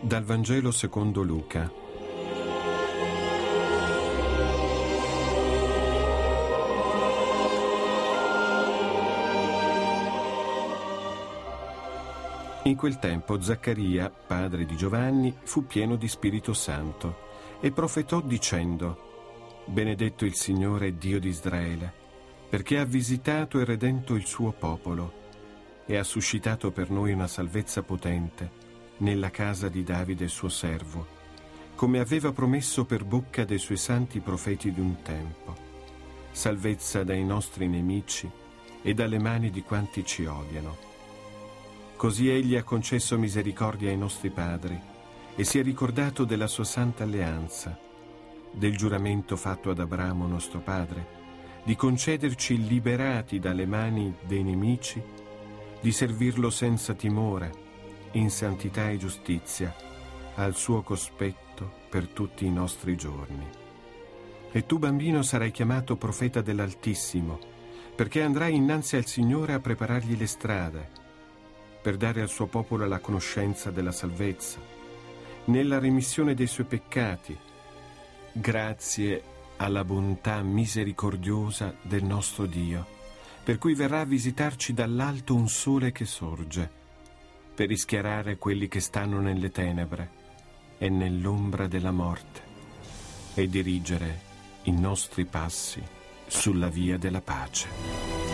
Dal Vangelo secondo Luca. In quel tempo Zaccaria, padre di Giovanni, fu pieno di Spirito Santo e profetò dicendo: Benedetto il Signore Dio di Israele, perché ha visitato e redento il suo popolo e ha suscitato per noi una salvezza potente nella casa di Davide suo servo, come aveva promesso per bocca dei suoi santi profeti di un tempo, salvezza dai nostri nemici e dalle mani di quanti ci odiano. Così egli ha concesso misericordia ai nostri padri e si è ricordato della sua santa alleanza, del giuramento fatto ad Abramo nostro padre, di concederci liberati dalle mani dei nemici, di servirlo senza timore, in santità e giustizia, al suo cospetto per tutti i nostri giorni. E tu, bambino, sarai chiamato profeta dell'Altissimo, perché andrai innanzi al Signore a preparargli le strade, per dare al suo popolo la conoscenza della salvezza, nella remissione dei suoi peccati, grazie alla bontà misericordiosa del nostro Dio, per cui verrà a visitarci dall'alto un sole che sorge, per rischiarare quelli che stanno nelle tenebre e nell'ombra della morte, e dirigere i nostri passi sulla via della pace.